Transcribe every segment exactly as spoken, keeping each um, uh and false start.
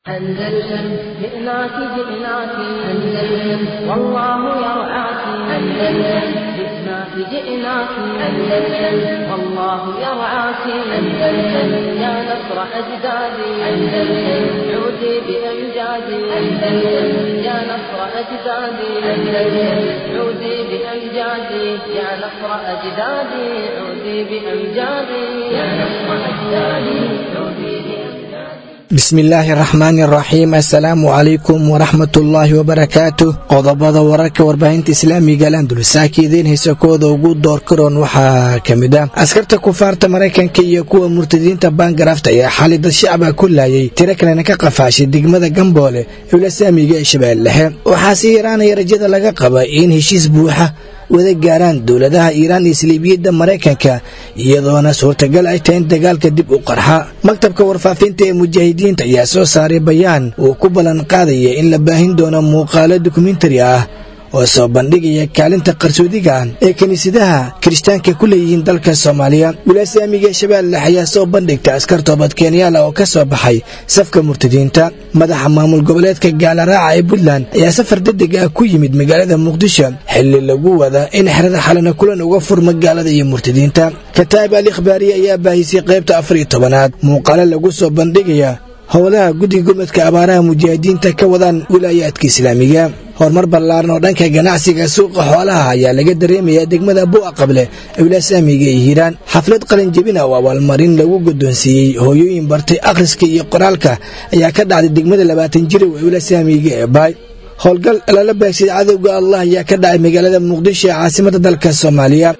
أندلسن جئناك جئناك أندلسن والله يرعاك أندلسن جئناك جئناك أندلسن والله يرعاك أندلسن يا نصر أجدادي أندلسن عودي بأمجادي أندلسن يا نصر أجدادي أندلسن عودي بأمجادي يا نصر أجدادي عودي بأمجادي يا نصر أجدادي عودي بأمجادي bismillaahi araxmaani araxiim assalaamu calaykum waraxmatullaahi wabarakaatu qodobada wararka warbaahinta islaamiga landulsaaka idiin haysa kooda ugu door karoon waxaa ka mid ah askarta kufaarta maraykanka iyo kuwa murtadiinta baangarafta ayaa xali dad shacaba ku laayay tiro kalena ka qafaashay degmada gamboole ewlasaamiga ee shabeellahe waxaa sii yaraanaya rajada laga qaba in heshiis buuxa wada gaaraan dowladaha iiraan iyo saliibiyadda maraykanka iyadoona suurtagal ay tahay in dagaalka dib u qarxa maktabka warfaafinta ee mujaahidiinta ayaa soo saaray bayaan uu ku ballan qaadaya in la baahin doono muuqaalo dokumentari ah oo soo bandhigaya kaalinta qarsoodiga ee kiniisadaha kirishtaanka ku leeyihiin dalka Soomaaliya wilaasamiga shabeelle ayaa soo bandhigtay askar toobad Kenyaal oo ka soo baxay safka murtadiinta madaxa maamul goboleedka Gaalaraaca ee Puntland ayaa safar degdeg ah ku yimid magaalada Muqdisho xilli lagu wada in xirada xalana kulan uga fur magaalada iyo murtadiinta kataab al-ikhbaari ayaa baahisay qaybta afar iyo tobanaad muuqaalo lagu soo bandhigaya howlaha guddiga gurmadka abaaraha mujaahidiinta ka wadaan wilaayaadka islaamiga horumar ballaaran oo dhanka ganacsiga suuqa xoolaha ayaa laga dareemayaa degmada Buuqa Qable ee wilaasamiga ee Hiiraan xaflad qalin jebin ah oo abaalmarin lagu guddoonsiiyey hooyooyin bartay akhriska iyo qoraalka ayaa ka dhacday degmada labaatan jir ee wilaasamiga ee Baay howlgal lala beegsay cadowga Allah ayaa ka dhacay magaalada Muqdisho ee caasimadda dalka Soomaaliya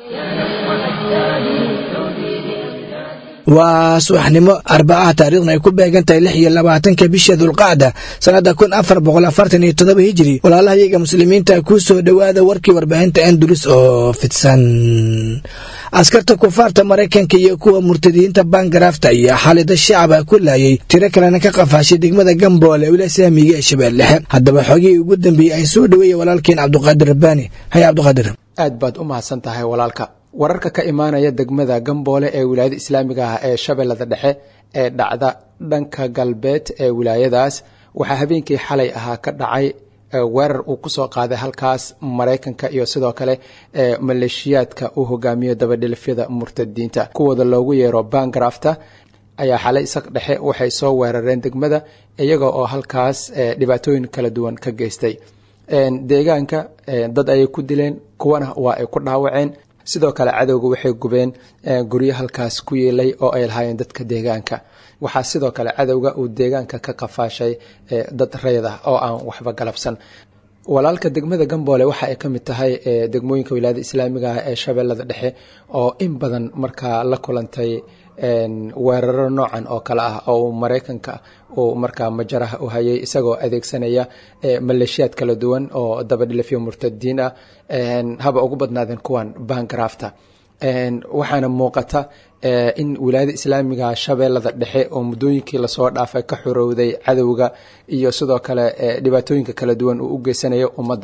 waa subaxnimo arbacaha taariikhna ay ku beegan tahay lix iyo labaatanka bisha dulqacda sanada kun afar boqol afartan iyo toddoba hijri walaalahayaga muslimiinta ku soo dhawaada warkii warbaahinta Andalus oo fidsan askarta kufaarta maraykanka iyo kuwa murtadiinta baangarafta ayaa xaalada shacaba ku laayay tiro kalena ka qafaashay degmada Gamboole ee wilaasamiga ee Shabeelle haddaba xogii ugu dambeeyay ay soo dhaweeyay walaalkeen Cabduqaadir Rabbaani hay Cabduqaadir aad baad u mahadsan tahay walaalka wararka ka imaanaya degmada Gamboole ee wilaayada islaamiga ah ee Shabeellada Dhexe ee dhacda dhanka galbeed ee wilaayadaas waxa habeenkii xalay ahaa ka dhacay weerar uu ku soo qaaday halkaas Mareykanka iyo sidoo kale ee maleeshiyaadka uu hogaamiyo dabadhilfyada murtadiinta kuwada loogu yeero baangarafta ayaa xalay isaq dhexe waxay soo weerareen degmada iyaga oo halkaas dhibaatooyin kala duwan ka geystay deegaanka dad ay ku dileen kuwana waa ay ku dhaawaceen sidoo kale cadowga waxay gubeen guryo halkaas ku yeelay oo ay lahaayeen dadka deegaanka waxaa sidoo kale cadowga uu deegaanka ka qafaashay dad rayid ah oo aan waxba galabsan walaalka degmada Gamboole waxa ay kamid tahay degmooyinka wilaayada islaamiga ah ee Shabeellada Dhexe oo in badan markaa la kulantay weeraro noocan oo kale ah oo Mareykanka oo markaa majaraha u hayay isagoo adeegsanaya maleeshiyaad kala duwan oo dabadhilifyo murtadiin ah haba ugu badnaadeen kuwan baangarafta waxaana muuqata in wilaayada islaamiga Shabeellada Dhexe oo muddooyinkii la soo dhaafay ka xorowday cadowga iyo sidoo kale dhibaatooyinka kala duwan uu u geysanayo ummadda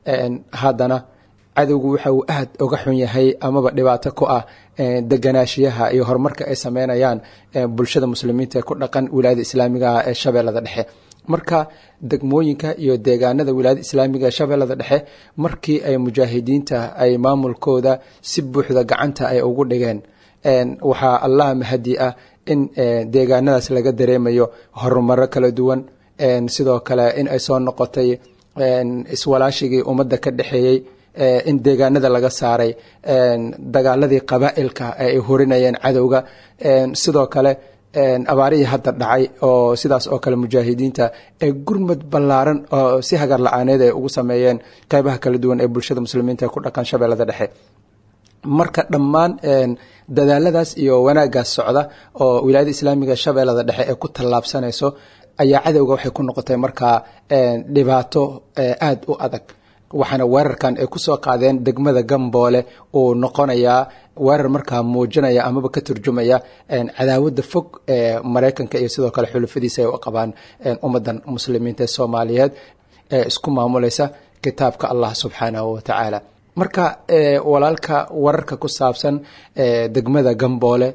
haddana cadowgu waxa uu aad uga xun yahay amaba dhibaato ku ah deganaashiyaha iyo horumarka ay sameynayaan bulshada muslimiinta ee ku dhaqan wilaayada islaamiga ee Shabeellada Dhexe marka degmooyinka iyo deegaanada wilaayada islaamiga ee Shabeellada Dhexe markii ay mujaahidiinta ay maamulkooda si buuxda gacanta ay ugu dhigeen waxaa Allah mahadi ah in deegaanadaas laga dareemayo horumaro kala duwan sidoo kale in ay soo noqotay iswalaashigii ummadda ka dhaxeeyay in deegaanada laga saaray dagaaladii qabaa'ilka ay horinayeen cadowga sidoo kale abaarihii hadda dhacay oo sidaas oo kale mujaahidiinta ee gurmad ballaaran oo si hagar la'aaneed ay ugu sameeyeen qaybaha kala duwan ee bulshada muslimiinta ee ku dhaqan Shabeellada Dhexe marka dhammaan dadaaladaas iyo wanaagaas socda oo wilaayada islaamiga Shabeellada Dhexe ee ku tallaabsanayso ayaa cadowga waxay ku noqotay markaa dhibaato aad u adag waxaana weerarkan ay ku soo qaadeen degmada Gamboole oo noqonaya weerar markaa muujinaya amaba ka turjumaya cadaawada fog ee Mareykanka iyo sidoo kale xulufadiisa ay u qabaan ummadan muslimiinta Soomaaliyeed ee isku maamulaysa kitaabka Allah subhanahu wa ta'ala marka walaalka wararka ku saabsan degmada Gamboole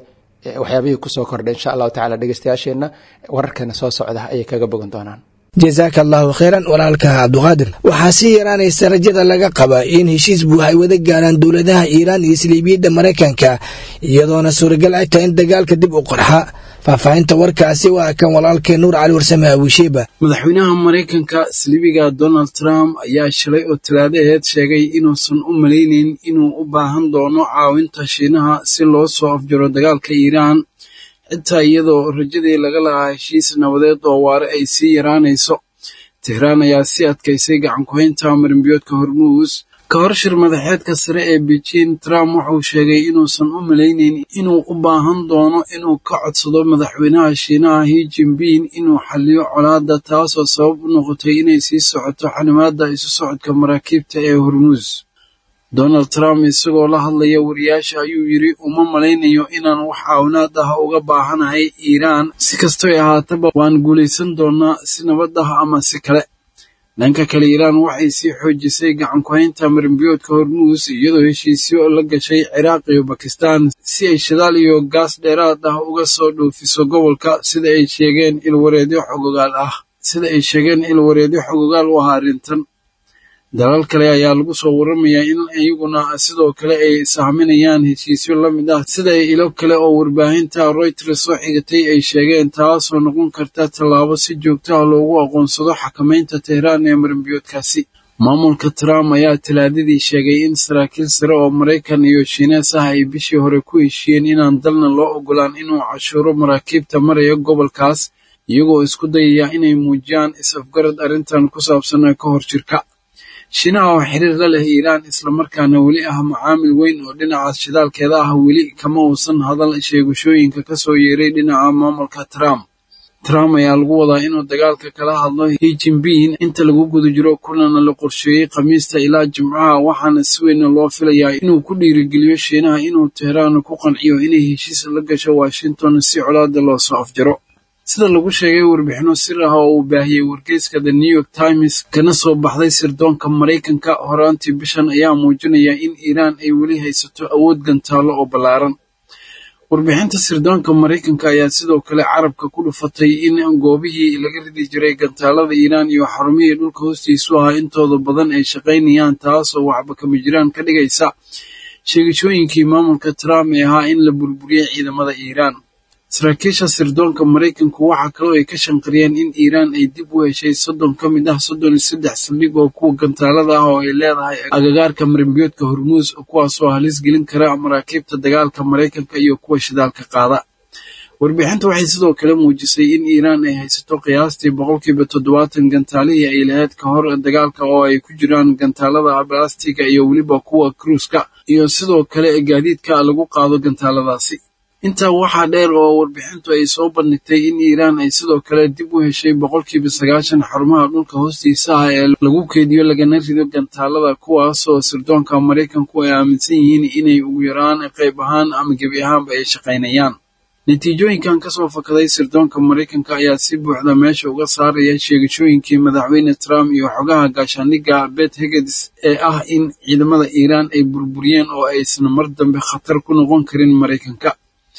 waxyaabihii kusoo kordhay insha allahu tacala dhegeystayaasheenna wararkeena soo socda ayay kaga bogan doonaan. jazaaka allahu khayran walaalka cabduqaadir. waxaa sii yaraanaysa rajada laga qaba in heshiis buux ay wada gaaraan dowladaha iiraan iyo saliibiyadda maraykanka iyadoona suuragal ay tahay in dagaalka dib u qarxa. faahfaahinta warkaasi waa kan walaalkee nuur cali warsame abushiiba. madaxweynaha maraykanka saliibiga donald trump ayaa shalay oo talaadaheed sheegay inuusan u malaynayn inuu u baahan doono caawinta shiinaha si loo soo afjaro dagaalka iiraan, xitaa iyadoo rajadii laga lahaa heshiis nabadeed oo waare ay sii yaraanayso. tehraan ayaa sii adkaysay gacan ku-haynta marinbiyoodka hormuus. ka hor shir madaxeedka sare ee beijing, Trump wuxuu sheegay inuusan u malaynayn inuu u baahan doono inuu ka codsado madaxweynaha shiinaha Xi Jinping inuu xalliyo colaadda, taasoo sabab u noqotay inay sii socoto xanimaadda isu socodka maraakiibta ee hormuus. Donald Trump isagoo la hadlaya wariyaasha ayuu yidhi, uma malaynayo inaan wax caawinaad ah uga baahanahay Iiraan, si kastoy ahaataba waan guulaysan doonaa si nabad ah ama si kale. dhanka kale Iiraan waxay sii xoojisay gacan ku-haynta marinbiyoodka hormuus iyadoo heshiisyo la gashay Ciraaq iyo Bakistaan si ay shidaal iyo gaas dheeraad ah uga soo dhoofiso gobolka, sida ay sheegeen ilwareedyo xogogaal ah sida ay sheegeen ilwareedyo xogogaal u ahaa arrintan. dalal kale ayaa lagu soo waramayaa in iyaguna sidoo kale ay sahminayaan heshiisyo la mid ah, sida ay ilo kale oo warbaahinta Reuters soo xigatay ay sheegeen, taasoo noqon karta tallaabo si joogto ah loogu aqoonsado xakamaynta Tehraan ee marinbiyoodkaasi. maamulka Trump ayaa talaadadii sheegay in saraakiil sare oo Maraykan iyo Shiinees ah ay bishii hore ku heshiiyeen inaan dalna loo ogolaan inuu cashuuro maraakiibta maraya gobolkaas, iyagoo isku dayaya inay muujiyaan is-afgarad arrintan ku saabsan ka hor jirka. Shiinaha oo xiriir la leh Iiraan islamarkaana weli ah macaamil weyn oo dhinaca shidaalkeeda ah, weli kama uusan hadal sheegashooyinka ka soo yeeray dhinaca maamulka Trump. Trump ayaa lagu wadaa inuu dagaalka kala hadlo Xi Jinping inta lagu guda jiro kulana la qorsheeyey Khamiista ilaa Jimcaha, waxaana si weyn loo filayaa inuu ku dhiirigeliyo Shiinaha inuu Tehraan ku qanciyo inay heshiis la gasho Washington si colaadda loo soo afjaro. sida lagu sheegay warbixino sir ah oo uu baahiyey wargeyska The New York Times kana soo baxday sirdoonka Maraykanka horaantii bishan ayaa muujinaya in Iiraan ay weli haysato awood gantaalo oo ballaaran. warbixinta sirdoonka Maraykanka ayaa sidoo kale carabka ku dhufatay in goobihii laga ridi jiray gantaalada Iiraan iyo xarumihii dhulka hoostiisu ahaa intooda badan ay shaqaynayaan, taasoo waxba kama jiraan ka dhigaysa sheegashooyinkii maamulka Trump ee ahaa in la burburiyey ciidamada Iiraan. saraakiisha sirdoonka Maraykanku waxa kale oo ay ka shanqariyeen in Iiraan ay dib u heshay soddon ka mid ah soddon iyo saddex saldhig oo kuwa gantaalada ah oo ay leedahay agagaarka marinbiyoodka hormuus, kuwaasoo halis gelin kara maraakiibta dagaalka Maraykanka iyo kuwa shidaalka qaada. warbixinta waxay sidoo kale muujisay in Iiraan ay haysato qiyaastii boqolkiiba toddobaatan gantaalihii ay lahayd ka hor dagaalka, oo ay ku jiraan gantaalada balastiga iyo weliba kuwa kruuska iyo sidoo kale gaadiidka lagu qaado gantaaladaasi. intaa waxaa dheer oo warbixintu ay soo bandhigtay in Iiraan ay sidoo kale dib u heshay boqolkiiba sagaashan xarumaha dhulka hoostiisa ah ee lagu keydiyo lagana rido gantaalada, kuwaasoo sirdoonka Maraykanku ay aaminsan yihiin inay ugu yaraan qayb ahaan ama gebi ahaanba ay shaqaynayaan. natiijooyinkan ka soo fakaday sirdoonka Maraykanka ayaa si buuxda meesha uga saaraya sheegashooyinkii madaxweyne Trump iyo xogaha gaashaandhigga Pete Hegseth ee ah in ciidamada Iiraan ay burburiyeen oo aysan mar dambe khatar ku noqon karin Maraykanka.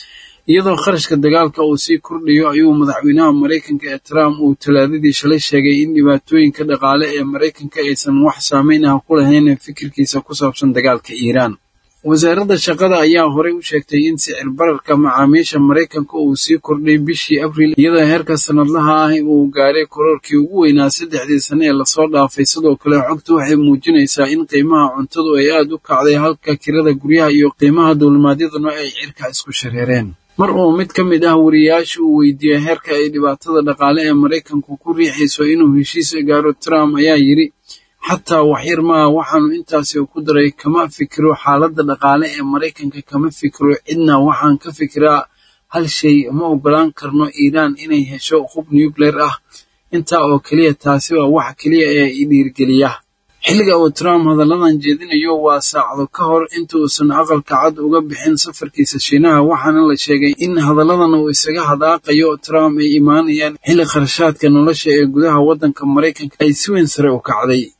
iyadoo kharashka dagaalka uu sii kordhayo ayuu madaxweynaha Maraykanka ee Trump uu talaadadii shalay sheegay in dhibaatooyinka dhaqaale ee Maraykanka aysan wax saameyn ah ku lahayn fikirkiisa ku saabsan dagaalka Iiraan. wasaaradda shaqada ayaa horey u sheegtay in sicir bararka macaamiisha Maraykanka uu sii kordhay bishii Abriil, iyadoo heerka sanadlaha ah uu gaaray kororkii ugu weynaa saddexdii sane ee lasoo dhaafay. sidoo kale xogtu waxay muujinaysaa in qiimaha cuntadu ay aad u kacday, halka kirada guryaha iyo qiimaha duulimaadyaduna ay cirka isku shareereen. mar uu mid ka mid ah wariyaasha uu weydiiyey heerka ay dhibaatada dhaqaale ee Maraykanku ku riixayso inuu heshiis gaaro, Trump ayaa yidhi, xataa waxyar maaha, waxaanu intaasi ku daray, kama fikiro xaaladda dhaqaale ee Maraykanka, kama fikiro cidna, waxaan ka fikiraa hal shay, ma ogolaan karno Iiraan inay hesho hub nuclear ah, intaa oo keliya, taasi waa wax keliya ee i dhiirgeliya. xilliga uu Trump hadalladan jeedinayo waa saacado ka hor inta uusan aqalka cad uga bixin safarkiisa Shiinaha, waxaana la sheegay in hadalladan uu isaga hadaaqayo Trump ay imaanayaan xilli kharashaadka nolosha ee gudaha waddanka Maraykanka ay si weyn sare u kacday.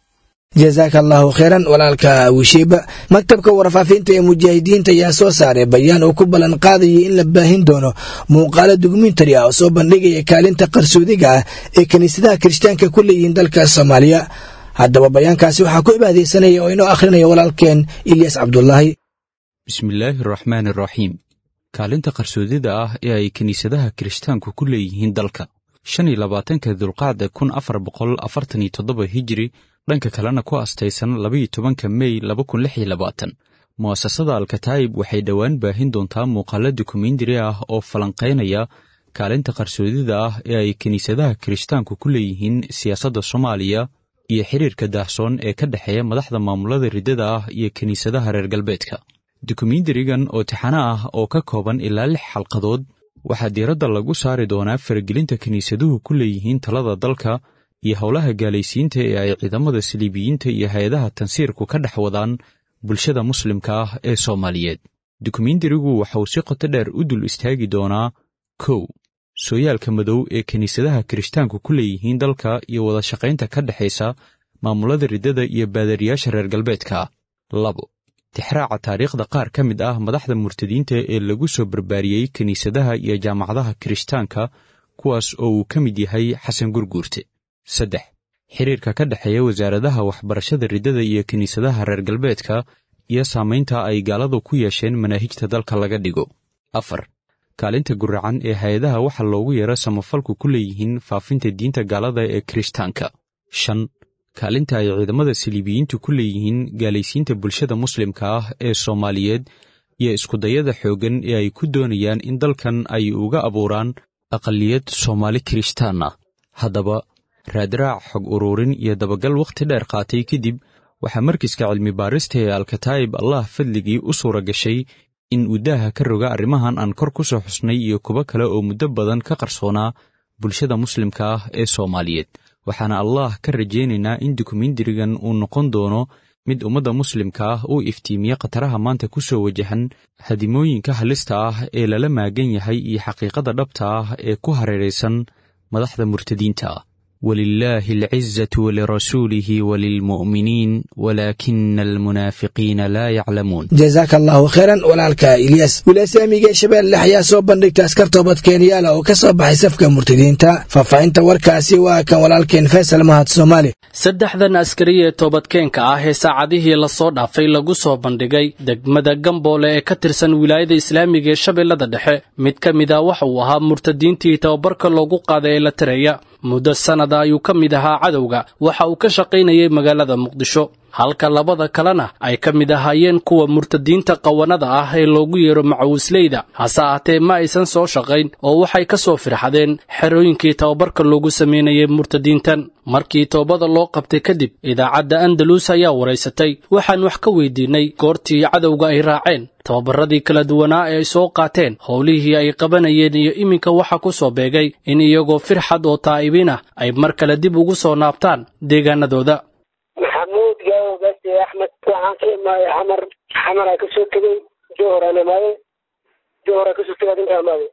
jazaaka allahu khayran walaalka wishiiba. maktabka warfaafinta ee mujaahidiinta ayaa soo saaray bayaan uu ku ballan qaadayay in la baahin doono muuqaalo dokumentari ah oo soo bandhigaya kaalinta qarsoodiga ah ee kiniisadaha kirishtaanka ku leeyihiin dalka Soomaaliya. haddaba bayaankaasi waxaa ku ibaadeysanaya oo inoo akhrinaya walaalkeen Ilyas Cabdullaahi. bismillaahi raxmaani raxiim. kaalinta qarsoodida ah ee ay kiniisadaha kirishtaanku ku leeyihiin dalka. shan iyo labaatanka dulqacda kun afar boqol afartan iyo toddoba hijri, dhanka kalena ku astaysan laba iyo tobanka May laba kun lix iyo labaatan. mu'asasada Al-Kataib waxay dhowaan baahin doontaa muuqaalo dokumentari ah oo falanqaynaya kaalinta qarsoodida ah ee ay kiniisadaha kirishtaanku ku leeyihiin siyaasadda Soomaaliya iyo xiriirka daahsoon ee ka dhexeeya madaxda maamulada riddada ah iyo kiniisadaha reer galbeedka. dokumentarigan oo taxane ah oo ka kooban ilaa lix xalqadood waxaa diiradda lagu saari doonaa faragelinta kiniisaduhu ku leeyihiin talada dalka iyo howlaha gaalaysiinta ee ay ciidamada saliibiyiinta iyo hay-adaha tansiirku ka dhex wadaan bulshada muslimka ah ee Soomaaliyeed. dokumentarigu waxa uu si qoto dheer u dul istaagi doonaa kow sooyaalka madow ee kiniisadaha kirishtaanku ku leeyihiin dalka iyo wada shaqaynta ka dhexaysa maamulada riddada iyo baadariyaasha reer galbeedka. labo tixraaca taariikhda qaar ka mid ah madaxda murtadiinta ee lagu soo barbaariyey kiniisadaha iyo jaamacadaha kirishtaanka, kuwaas oo uu ka mid yahay Xasan Gurguurte. saddex xiriirka ka dhexeeya wasaaradaha waxbarashada riddada iyo kiniisadaha reer galbeedka iyo saamaynta ay gaaladu ku yeesheen manaahijta dalka laga dhigo. afar kaalinta guracan ee hay-adaha waxa loogu yeero samafalku ku leeyihiin faafinta diinta gaalada ee kirishtaanka. shan kaalinta ay ciidamada saliibiyiintu ku leeyihiin gaalaysiinta bulshada muslimka ah ee Soomaaliyeed iyo iskudayada xooggan ee ay ku doonayaan in dalkan ay uga abuuraan aqaliyad Soomaali kirishtaan ah. haddaba raadraac xog ururin iyo dabagal wakhti dheer qaatay kadib waxaa markiska cilmi baarista ee Al-Kataib Allah fadligii u suura gashay in uu daaha ka roga arrimahan aan kor ku soo xusnay iyo kuwa kale oo muddo badan ka qarsoonaa bulshada muslimka ah ee Soomaaliyeed. waxaana Allah ka rajaynaynaa in dokumentarigan uu noqon doono mid ummadda muslimka ah uu iftiimiye khataraha maanta ku soo wajahan hadimooyinka halista ah ee lala maagan yahay iyo xaqiiqada dhabta ah ee ku hareeraysan madaxda murtadiinta ah. ولله العزة ولرسوله وللمؤمنين ولكن المنافقين لا يعلمون. جزاك الله خيرا ولالك إلياس. والأسامي شباب لحيا صوب بندقت أسكر توبت كينيالا وكسب بحسفك مرتدين تا ففاينت وركاسي وكان ولالك فيصل مهد سومالي. saddexdan askariye toobadkeenka ah ee saacadihii la soo dhaafay lagu soo bandhigay degmada Gamboole ee ka tirsan wilaayada Islaamiga ee Shabeellada Dhexe. mid ka mid ah waxa uu ahaa murtadiintii tababarka loogu qaaday ee la tiraya. muddo sanada ayuu ka mid ahaa cadowga waxa uu ka shaqaynayay magaalada Muqdisho, halka labada kalena ay ka mid ahaayeen kuwa murtadiinta qawanada ah ee loogu yeero macawisleyda. hase ahaatee ma aysan soo shaqayn oo waxay ka soo firxadeen xerooyinkii tababarka loogu sameynayay murtadiintan. markii toobada loo qabtay kadib idaacadda Andalus ayaa wareysatay. waxaan wax ka weydiinay goortii cadowga ay raaceen, tababaradii kala duwanaa ee ay soo qaateen, howlihii ay qabanayeen iyo iminka waxa ku soo beegay in iyagoo firxad oo taa'ibin ah ay mar kale dib ugu soo naabtaan deegaanadooda. maxamuud gaawo basi axmed waxaan ka imaaday xamar xamar ay kasoo tegay johor aan imaaday johor ay kasoo tegay inta imaaday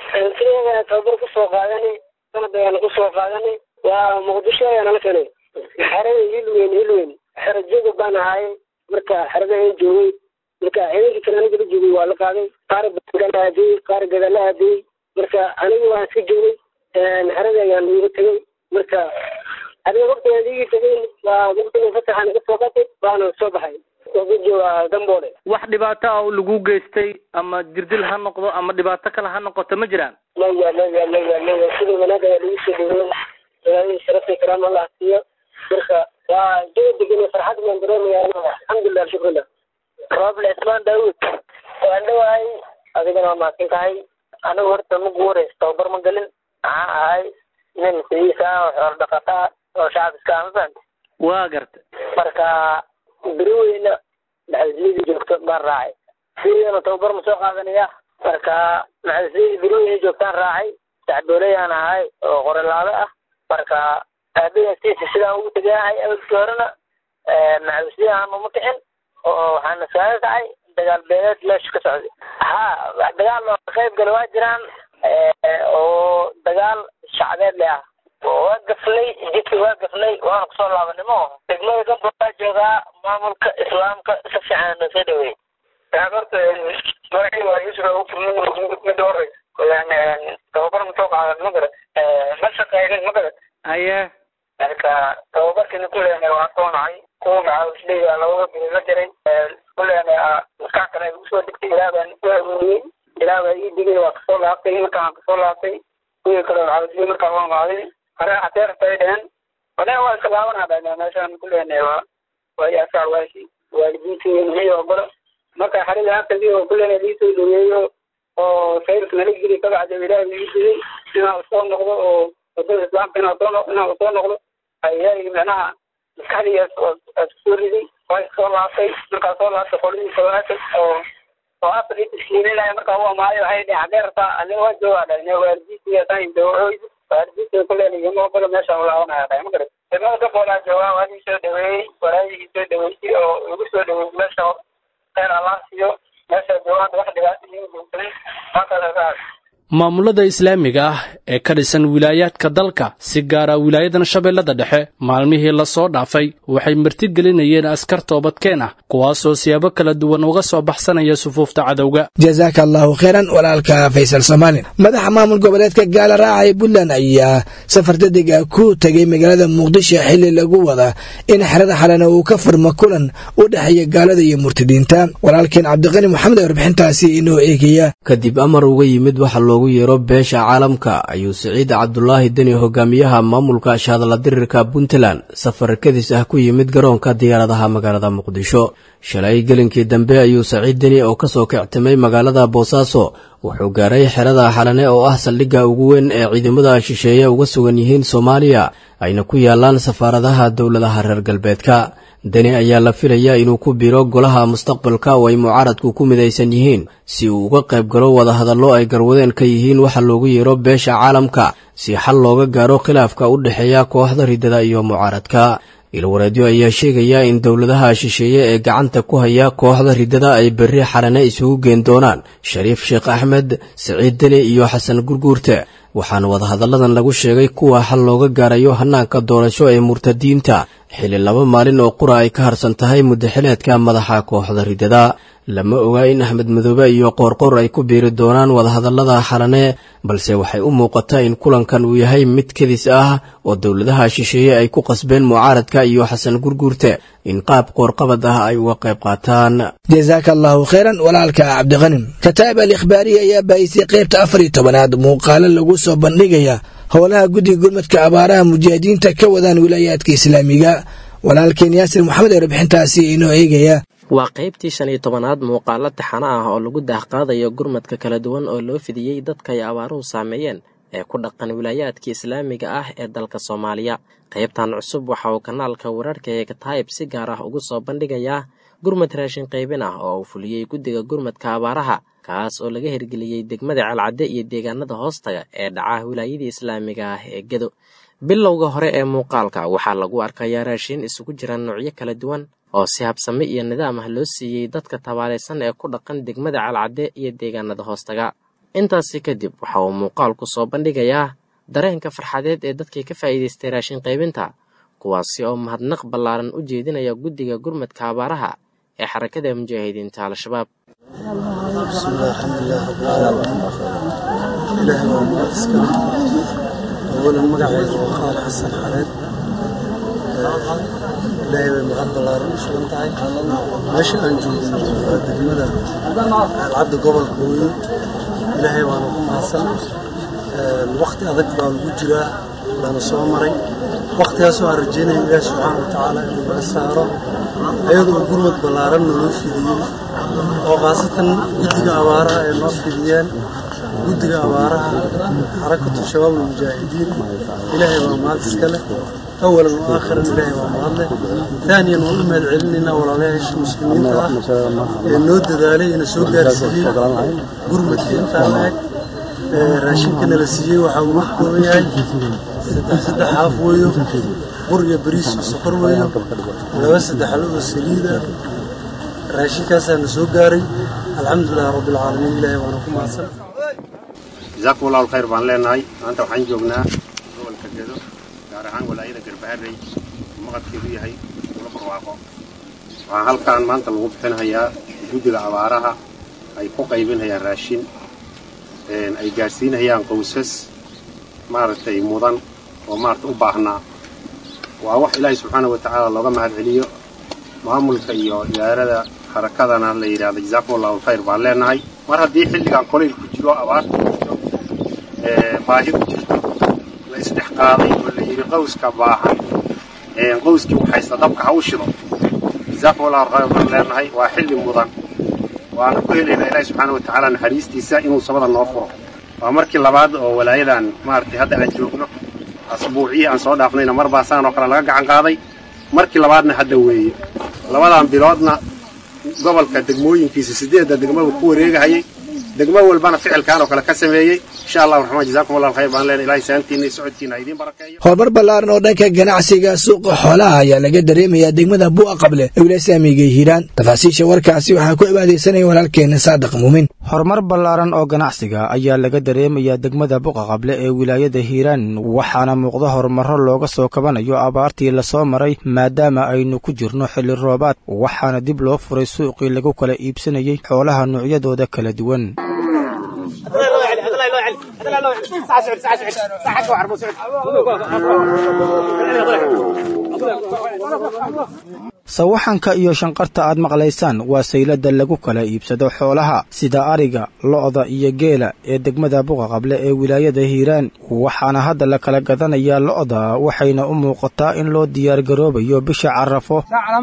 sidee tababar ku soo qaadanay sanad ayaan ku soo qaadanay waa Muqdisho ayaan la keenay xerada hilweyn hilweyn xero joog baan ahay marka xerada ay joogay marka ciidanka kale aniga la joogay waa la qaaday qaar galaadii qaar gadalaadii marka aniga waan iska joogay xerada ayaan ugu tagay marka adiga waqtigeedii tagay waa waqtiga fataxan ka soo qatay baan soo baxay oo Gamboole. wax dhibaato ah oo lagu geystay ama jirdil ha noqdo ama dhibaato kale ha noqoto ma jiraan? la ya la ya la ya la sidoo wanaag ay lagu soo dhaway ee sharafay karaam Allah siiyo marka waa jeedina farxad man dareemayaa alxamdulillah shukran. Rabbil Ismaan Daawud waan dhawaay adigana ma tinkahay anagu horta ma guureysto tababar ma galin ay nin siisa oo dhaqaqa oo shacabka aan waa gartay marka birweyna maxalliga joogto baan raacay sidoo tababar ma soo qaadanaya marka maxalliga birweyna joogtaan raacay tacdooleyaan ahay oo qoralaada ah marka aabiyasiisa sidaan ugu tagay awgeerna ee maxalliga ma kicin oo waxaan saartay dagaal beeleed leesh ka socday ha dagaal oo qayb gal waa jiraan ee oo dagaal shacbeed leh oo gaflay jidka dadkii waa gafnay waana kusoo laabanimo degmada gamboola joogaa maamulka islaamka si fiican noo soo dhaweey horta magacii waa yusra u furmid midda horeysa yani tababar matoo qaadan magara ma shaqeynin magara haye marka tababarkina kuleena waa toonacay kuwa macawisleya labada bil la jiray kuleena maskax kale usoo degtay ilaabaan uhaguuriyey ilaabaa ii digay waa kasoo laabtay markaan kasoo laabtay kuwii kale macawisle markaa waa maaday hare adeertay dhehen wadee waa iska laabanaa meeshaan kuleena waa waa yaasaa waashi waalidiintii mixii ogolo marka xarida halkadii oo kuleena liisoo dhaweeyo oo sayrka nala geli kabacda ilaahay ii digay inaan usoo noqdo oo wadada islaamka inaan soo inaan usoo noqdo ayaa micnaha maskaxdii soo riday waa soo laabtay markaa soo laabtay qoladii sabaatay oo oo afar ii tashkiilinaya markaa waa maayo waxay dhehen xagee rabtaa alle waa joogaa dhalina waalidiintii taan dawacooyda waalidiintii kuleena igama ogolo meeshaan ulaabanaya dhahay ma garat degmada gaboolaa joogaa waa ii soo dhaweeyey walaayihii soo dhaweysay oo igu soo dhaweeyey meesha khayr allah siiyo meesha joogaanta wax dhibaata iigu joogsaday halkaas maamulada islaamiga ah ee ka dhisan wilaayaadka dalka si gaara wilaayadan shabeellada dhexe maalmihii la soo dhaafay waxay martigelinayeen askar toobadkeen ah kuwaasoo siyaabo kala duwan uga soo baxsanaya sufuufta cadowga jazaaka allahu khayran walaalka faysal soomaali madaxa maamul goboleedka gaala raacay puntland ayaa safar degdega ku tegay magaalada muqdisho xilli lagu wada in xerada xalana uu ka furmo kulan u dhexeeya gaalada iyo murtadiinta walaalkeen cabdiqani maxamed ee warbixintaasi inoo eegaya kadib amar uga yimid waxa loogu yeero beesha caalamka ayuu siciid cabdulaahi deni hogaamiyaha maamulka shahadla dirirka puntland safar kadis ah ku yimid garoonka diyaaradaha magaalada muqdisho shalay gelinkii dambe ayuu siciid deni oo kasoo kictimay magaalada boosaaso wuxuu gaaray xerada xalane oo ah saldhigga ugu weyn ee ciidamada shisheeye uga sugan yihiin soomaaliya ayna ku yaalaan safaaradaha dowladaha reer galbeedka deni ayaa la filayaa inuu ku biiro golaha mustaqbalka oo ay mucaaradku ku midaysan yihiin si uu uga qayb galo wadahadallo ay garwadeen ka yihiin waxa loogu yeero beesha caalamka si xal looga gaaro khilaafka u dhexeeya kooxda ridada iyo mucaaradka ilwareedyo ayaa sheegaya in dowladaha shisheeye ee gacanta ku haya kooxda ridada ay berri xalane isugu geen doonaan shariif sheekh axmed siciid deni iyo xasan gurguurte waxaana wadahadalladan lagu sheegay kuwa xal looga gaarayo hanaanka doorasho ee murtadiinta xilli laba maalin oo qura ay ka harsan tahay muddaxileedka madaxa kooxda ridada lama ogaa in axmed madoobe iyo qoorqoor ay ku biiri doonaan wadahadallada xalane balse waxay u muuqataa in kulankan uu yahay mid kedis ah oo dowladaha shisheeye ay ku qasbeen mucaaradka iyo xasan gurguurte in qaab qoorqabad ah ay uga qayb qaataan jazaaka allahu khayran walaalka cabdiqanim kataab al-ikhbaariya ayaa baahisay qaybta afar iyo tobanaad muuqaalo lagu soo bandhigaya howlaha guddiga gurmadka abaaraha mujaahidiinta ka wadaan wilaayaadka islaamiga walaalkeen yaasir maxamed ee warbixintaasi inoo eegaya waa qaybtii shan iyo tobanaad muuqaalo taxano ah oo lagu daahqaadayo gurmadka kala duwan oo loo fidiyey dadka ay abaaruhu saameeyeen ee ku dhaqan wilaayaadka islaamiga ah ee dalka soomaaliya qaybtan cusub waxa uu kanaalka wararka ee kataayib si gaar ah ugu soo bandhigayaa gurmad raashin qaybin ah oo uu fuliyey guddiga gurmadka abaaraha kaas oo laga hirgeliyey degmada calcadde iyo deegaanada hoostaga ee dhaca wilaayadii islaamiga ah ee gedo bilowga hore ee muuqaalka waxaa lagu arkayaa raashin isugu jira noocyo kala duwan oo si habsami iyo nidaam ah loo siiyey dadka tabaalaysan ee ku dhaqan degmada calcadde iyo deegaanada hoostaga intaasi kadib waxa uu muuqaalku soo bandhigayaa dareenka farxadeed ee dadkii ka faa'iidaystay raashin qaybinta kuwaasi oo mahadnaq ballaaran u jeedinaya guddiga gurmadka abaaraha ee xarakada mujaahidiinta al-shabaab ilaahay way mahad ballaaran u sugan tahay meesha aan joogno waa degmada alcadda gobolka weyn ilaahay waana ku mahadsan waqti adag baa lagu jiraa lana soo maray waqtigaasoo aan rajeynaya ilaahi subxaana wa tacaala inuu naga saaro ayadoo gurmad ballaaran naloo fidiyey oo khaasatan guddiga abaaraha ay noo fidiyeen guddiga abaaraha xarakatu shabaab almujaahidiin ilaahay waa mahad iska leh أولاً وآخراً إلهي ومعله ثانياً وإمهد علمنا ولا ليش مسلمين النود ذالي إن سوق دارسيين قرمة إنتاعك راشين كنا لسيجي وحاولوك وياي سدح سدح عافويو برقة بريس وصفر ويو ولو سدح حلوه السليدة راشين كاسا نسوق داري الحمد لله رب العالمين إلهي وأنكم أحسن جزاكم الله الخير بان لنا أنت وحين جوبنا أول كجدو عن ولاية walaayada garbaharey maqadkeedu yahay ula barwaaqo waxaa halkaan maanta lagu bixinayaa guddiga abaaraha ay ku qaybinayaan raashin ay gaarsiinayaan qowsas maaragtay mudan oo maaragtay u baahnaa waa wax ilaahay subxaana wa tacaala looga mahad celiyo maamulka iyo idaarada harakadana la yidhaahdo jazaakum allahu alkhayr baan leenahay mar haddii xilligan kolayl ku jiro abaarta ku jiro baahi ku jirto la isdhex qaaday oo la yidhi qowska baahan qowskii waxaysta dabka ha u shido jazaakum allahu alkhayr baan leenahay waa xilli mudan waana ku helaynaa ilaahay subxaana wa tacaala naxariistiisa inuu sabada noo furo waa markii labaad oo walaayadan maaragtay hadda aan joogno asbuucii aan soo dhaafnayna mar baa saan oo kale laga gacan qaaday markii labaadna hadda weeye labadan biloodna gobolka degmooyinkiisa sideedda degmada ku wareegahayay degmo walbana ficilkan oo kale ka sameeyey insha allahu raxmaan jazaakum allahu khayr baan leenahay ilaahay saantiina iyo socodkiina idiin barakeeyo horumar ballaaran oo dhanka ganacsiga suuqa xoolaha ayaa laga dareemayaa degmada buuqa qable ee wilaaya islaamiga hiiraan tafaasiisha warkaasi waxaa ku cibaadaysanaya walaalkeena saadiq muumin horumar ballaaran oo ganacsiga ayaa laga dareemayaa degmada buuqa qable ee wilaayada hiiraan waxaana muuqda horumarro looga soo kabanayo abaartii lasoo maray maadaama aynu ku jirno xilli roobaad waxaana dib loo furay suuqii lagu kala iibsanayay xoolaha noocyadooda kala duwan sawaxanka iyo shanqarta aad maqlaysaan waa saylada lagu kala iibsado xoolaha sida ariga lo'da iyo geela ee degmada buuqa qable ee wilaayada hiiraan waxaana hadda la kala gadanayaa lo'da waxayna u muuqataa in loo diyaargaroobayo bisha carafo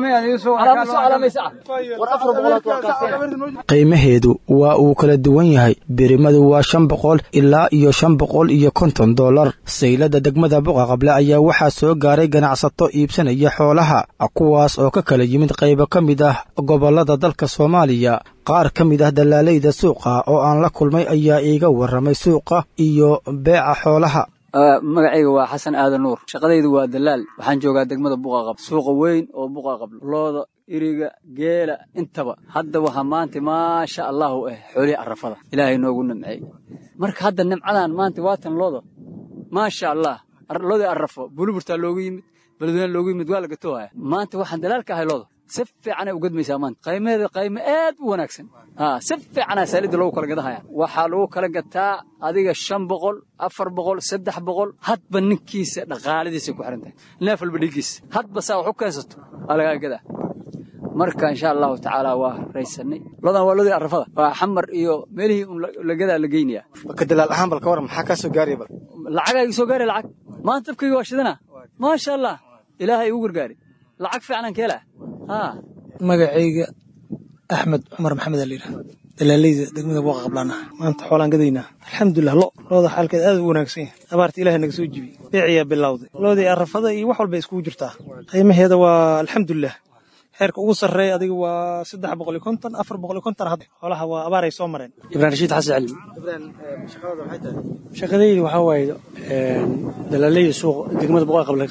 qiimaheedu waa uu kala duwan yahay birimadu waa shan boqol ilaa iyo shan boqol iyo konton dollar saylada degmada buuqa qable ayaa waxaa soo gaaray ganacsato iibsanaya xoolaha kuwaas oo ka kala yimid qaybo ka mid ah gobollada dalka Soomaaliya qaar ka mid ah dalaalayda suuqa oo aan la kulmay ayaa iiga warramay suuqa iyo beeca xoolaha magacayga waa xasan aadan nuur shaqadaydu waa dalaal waxaan joogaa degmada buuqa qable suuqa weyn oo buuqa qable looda iriga geela intaba hadda waxa maanta maasha Allah eh xooli arafada ilaahay noogu nimcay marka hadda nimcadan maanta waatan looda maasha Allah looda arafo buluburta loogu yimid baldoon loogu yimid waa laga toohay maanta waxaan dalaalka ahay looda si fiican ay u gadmaysaa maanta qiimaheeda qiimo aad u wanaagsan ha si fiican ay saalida loogu kala gadahaya waxa lagu kala gataa adiga shan boqol afar boqol saddex boqol hadba ninkiisa dhaqaaladiisa ku xirantahay neef walba dhigiisa hadba saa wax u kaysato waa laga gadaa marka insha Allah taala waa raysanay loodan waa loodii arafada waa xamar iyo meelihii la gadaa la geynaya ka dalaal ahaan bal ka waran maxaa ka soo gaaray bal lacag ay soo gaaray lacag maanta tabkii waa shidana ma sha Allah ilaahay ugu gargaari lacag fiican kala ha magacayga Axmed Umar Maxamed Aliir dalaalayda degmada buuqa qablana maanta xoolaan gadayna alxamdulillah lo looda xalkeed aad u wanaagsan abaarta ilaahay naga soo jibi beeciya bilowday loodii arafada iyo wax walba isku jirtaa qiimaheeda waa alxamdulillah heerka ugu sareeya adiga waa saddex boqol iyo konton afar boqol iyo konton hadda xoolaha waa abaar ay soo mareen Ibrahim Rashid Xasan Cali Ibrahim shaqada waxay tahay shaqadaydu waxa waaye een dalaalayda suuq degmada buuqa qable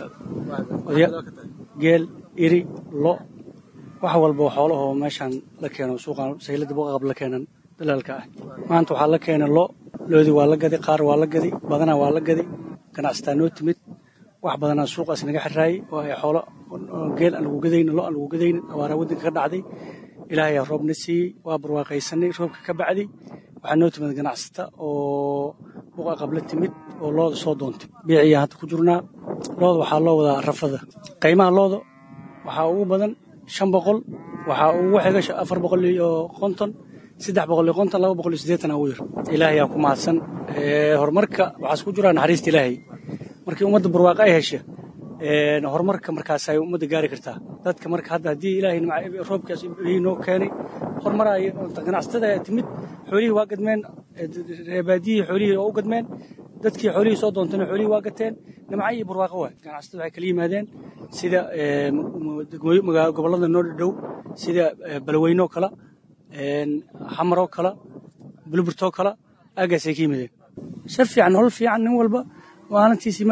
geel iri lo wax walba xoolaha oo meeshan la keeno suuqan saylada buuqa qable keenan dalaalka ah maanta waxa la keenay lo loodi waa la gaday qaar waa la gaday badana waa la gaday ganacsataa noo timid wax badana suuqaas naga xiraayay oo ay xoolo geel aan lagu gadayno lo aan lagu gadayno abaara wadanka ka dhacday ilaahay roobna siiyey waa barwaaqaysanay roobka ka bacdi waxaa noo timid ganacsata oo buuqa qable timid oo looda soo doontay beeciya hadda ku jirnaa looda waxaa loo wadaa rafada qiimaha looda waxaa ugu badan shan boqol waxaa ugu xiga afar boqol iyo konton saddex boqol iyo konton laba boqol iyo siddeetan ugu yar ilaahay yaa ku mahadsan horumarka waxaas ku jira naxariista ilaahay markii ummadda barwaaqo ay hesha een horumarka markaas ay ummadda gaari kartaa dadka marka hadda hadii ilaahay roobkaas inoo keenay horumaray ganacsatada timid xoolihii waa gadmeen reebaadii xoolihii oo u gadmeen dadkii xoolihii soo doontay xoolihii waa gateen nimcay iyo barwaaqo waa ganacsatada waxay kala yimaadeen sida magaalada gobolada noo dhow sida balweyno kala een xamaro kala bulburto kala agaasay ka yimaadeen shar fiican hol fiican nin walba maalintiis yimaado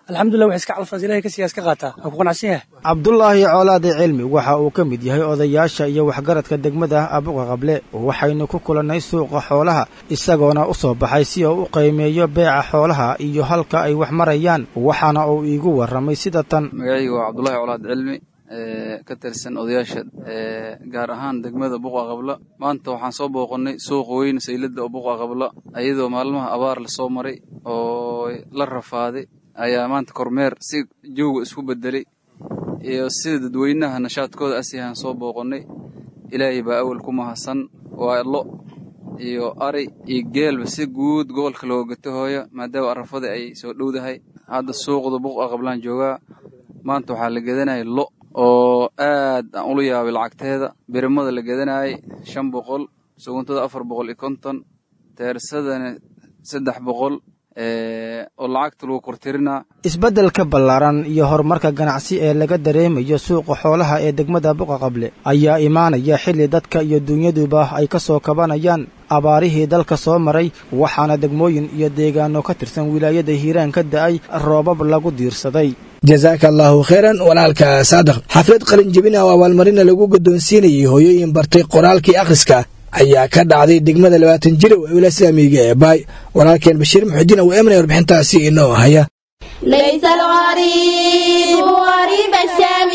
alxamdulillah wax iska calfaas ilaahay ka siyaas ka qaataa waa ku qanacsan yahay cabdulaahi coolaade cilmi waxa uu ka mid yahay odayaasha iyo waxgaradka degmada Buqa Qable waxaynu ku kulannay suuqa xoolaha isagoona u soo baxay si uu u qiimeeyo beeca xoolaha iyo halka ay wax marayaan waxaana uu iigu warramay sida tan magacaygu waa cabdulaahi coolaade cilmi ee ka tirsan odayaasha ee gaar ahaan degmada Buqa Qable maanta waxaan soo booqannay suuq weyn saylada Buqa Qable ayadoo maalmaha abaar la soo maray oo la rafaaday ayaa maanta kormeer si jooga isku bedelay iyo sida dadweynaha nashaadkooda asiyahan soo booqannay ilaahay baa awal ku mahadsan waa lo iyo ari iyo geelba si guud gobolka loo gato hooyo maadaama arafada ay soo dhowdahay hadda suuqda Buqa Qablaan joogaa maanta waxaa la gadanayay lo oo aad aan ula yaabay lacagteeda birimada la gadanayay shan boqol suguntada afar boqol iyo konton teersadana saddex boqol oo lacagta lagu kortirinaa isbeddelka ballaaran iyo horumarka ganacsi ee laga dareemayo suuqa xoolaha ee degmada Buqa Qable ayaa imaanaya xilli dadka iyo dunyaduba ay ka soo kabanayaan abaarihii dalka soo maray waxaana degmooyin iyo deegaano ka tirsan wilaayada Hiiraan ka da'ay roobab lagu diirsaday jazaaka allahu khayran walaalka saadiq xaflad qalin jebina oo abaalmarina lagu guddoonsiinayay hooyooyin bartay qoraalkii akhriska ayaa ka dhacday degmada labaatan jir ee wilaayada islaamiga ee baay walaalkeen bashiir muxudiin oo eemnay warbixintaasi inoo haya ليس الغريب غريب الشام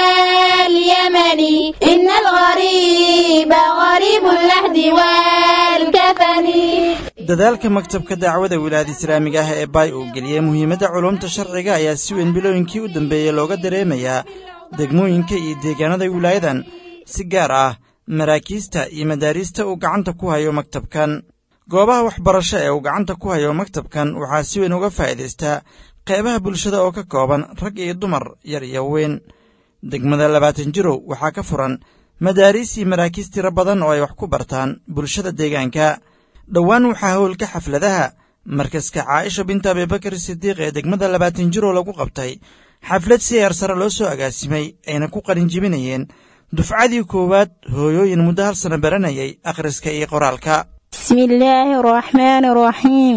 واليمن إن الغريب غريب اللحد والكفن dadaalka maktabka dacwada wilaayada islaamiga ah ee baay uu geliyay muhiimadda culumta sharciga ayaa si weyn bilooyinkii u dambeeyay looga dareemayaa degmooyinka iyo deegaanada wilaayadan si gaar ah maraakiista iyo madaariista uu gacanta ku hayo maktabkan goobaha waxbarasho ee uu gacanta ku hayo maktabkan waxaa si weyn uga faa'iidaystaa qaybaha bulshada oo ka kooban rag iyo dumar yar iyo weyn degmada labaatan jirow waxaa ka furan madaariis iyo maraakiis tiro badan oo ay wax ku bartaan bulshada deegaanka dhowaan waxaa howlka xafladaha markaska caaisha binta abibakar sidiiq ee degmada labaatan jirow lagu qabtay xaflad si heer sare loo soo agaasimay ayna ku qalinjibinayeen dufcadii koowaad hooyooyin muddo hal sano baranayay akhriska iyo qoraalka bismillaahi araxmaani araxiim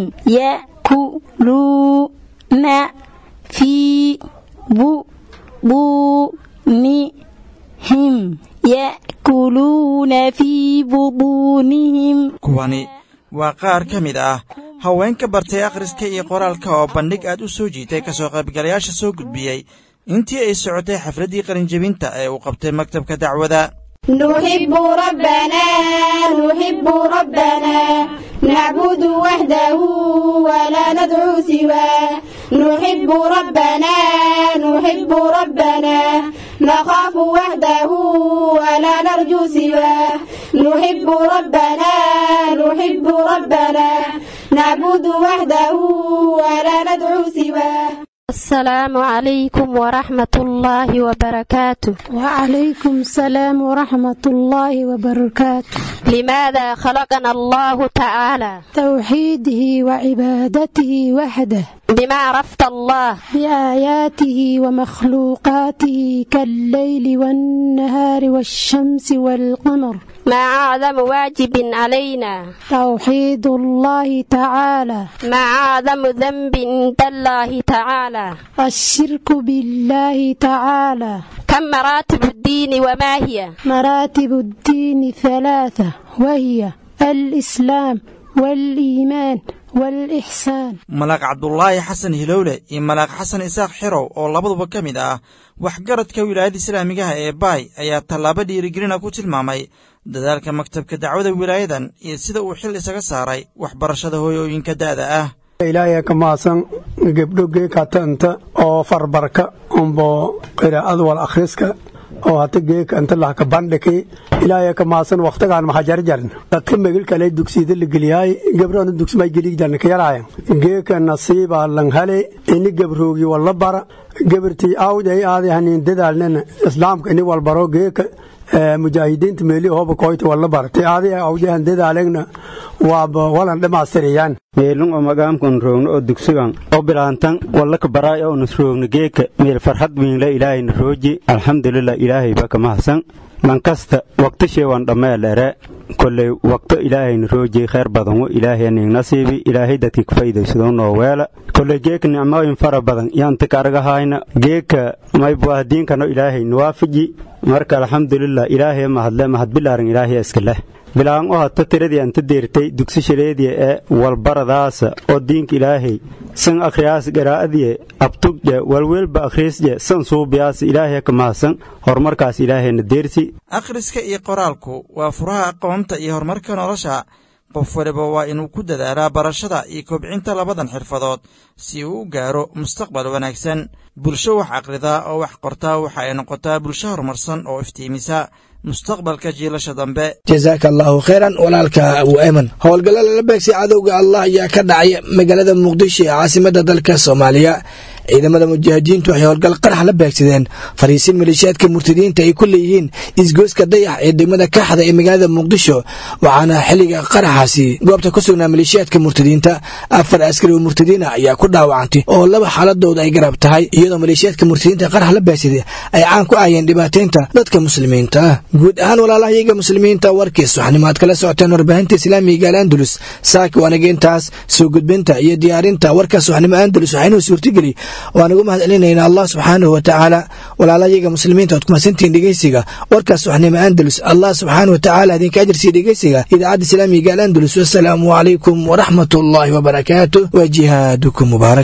ya'kuluuna fii buduunihim ya'kuluuna fii buduunihim kuwani waa qaar ka mid ah haweenka bartay akhriska iyo qoraalka oo bandhig aad u soo jiitay ka soo qaybgalayaasha soo gudbiyey intii ay socotay xafladdii qalinjebinta ee uu qabtay maktabka dacwada نحب ربنا نحب ربنا نعبد وحده ولا ندعو سواه نحب ربنا نحب ربنا نخاف وحده ولا نرجو سواه نحب ربنا نحب ربنا نعبد وحده ولا ندعو سواه السلام عليكم ورحمة الله وبركاته وعليكم السلام ورحمة الله وبركاته لماذا خلقنا الله تعالى توحيده وعبادته وحده بما عرفت الله بآياته ومخلوقاته كالليل والنهار والشمس والقمر ما أعظم واجب علينا توحيد الله تعالى ما أعظم ذنب عند الله تعالى الشرك بالله تعالى كم مراتب الدين وما هي مراتب الدين ثلاثة وهي الإسلام والإيمان والإحسان ملاك عبد الله حسن هلولة iyo ملاك حسن إساق حروw oo labaduba ka mid ah waxgaradka wilaayada islaamiga ah ee baay ayaa tallaabo dhiirigelina ku tilmaamay dadaalka maktabka dacwada wilaayadan iyo sida uu xil isaga saaray waxbarashada hooyooyinka da'da ah ilaahay ka maasan gabdho geekatanta oo farbarka umbo qiraa'ada wal akhriska oo hata geeka inta la ka bandhigay ilaahay ka maasan waqtigan ma jarjarn dadka megel kale dugsiyada la geliyay gabdhoona dugsi ma geli jarn ka yaraayan geeka nasiiba lan hale in gabroogi wala bara gabartii awday aadi hanin dadaalna islaamka in wal baro geeka mujaahidiinta meeli hooba kooyta wala bartay aadi awday dadaalna waa walan dhamaastiriyaan meelun oo magaamkan roogno oo dugsigan oo bilaantan walla ka baraay oo nasroogna geeka meel farxad weyn la ilaahay na rooji alxamdulillah ilaahay ba ka mahsan lan kasta waqti sheewan dhameelere kolley waqto ilaahayna roojay khayr badan wo ilaahay ning nasiibi ilaahay dadkii ka faa'iidaysadoo noo weela kolley geeka nicmooyin fara badan yaanta ka argahayna geeka maybuah diinkano ilaahay nuwaafiji marka alxamdulilah ilaahay mahadle mahad bilaaran ilaahay iska leh bilaan oo hata tiradii anta deertay dugsi shaleedii ee walbaradaasa oo diinka ilaahay san akhriyaas garaa'adii abtugje walwelba akhriisje san suubiyaas ilaahay ka mahadsan horumarkaas ilaahayna deersi akhriska iyo qoraalku waa furaha aqoonta iyo horumarka nolosha qof waliba waa inuu ku dadaalaa barashada iyo kobcinta labadan xirfadood si uu u gaaro mustaqbal wanaagsan bulsho wax aqridaa oo wax qortaa waxa ay noqotaa bulsho horumarsan oo iftiimisa mustaqbalka jiilasha dambe jazaaka allahu khayran walaalka abu ayman howlgalla lala beegsay cadowga allah ayaa ka dhacay magaalada muqdisho ee caasimada dalka soomaaliya ciidamada mujaahidiintu waxay howlgal qarax la beegsadeen fariisin maleeshiyaadka murtadiinta ay ku leeyihiin isgoyska dayax ee degmada kaxda ee magaalada muqdisho waxaana xilliga qaraxaasi goobta ku sugnaa maleeshiyaadka murtadiinta afar askari oo murtadiina ayaa ku dhaawacantay oo laba xaaladooda ay garab tahay iyadoo maleeshiyaadka murtadiinta qarax la beegsaday ay caan ku ahayeen dhibaataynta dadka muslimiinta ah guud ahaan walaalahayaga muslimiinta warkiis waxaanima aad kala socoteen warbaahinta islaamiga al-andalus saaki waanageentaas soo gudbinta iyo diyaarinta warkaas waxnimo andalus waxaynuu suurtageli waan ugu mahad celinaynaa allah subxaanahu wa tacaala walaalayaga muslimiinta oad ku mahadsantihiin dhegeysiga warkaas waxnimo andalus allah subxaanahu wa tacaala idinka ajirsiiya dhegeysiga idaacadda islaamiga al-andalus wasalaamu calaykum waraxmat ullaahi wabarakaatuh wa jihaadukum mubaarak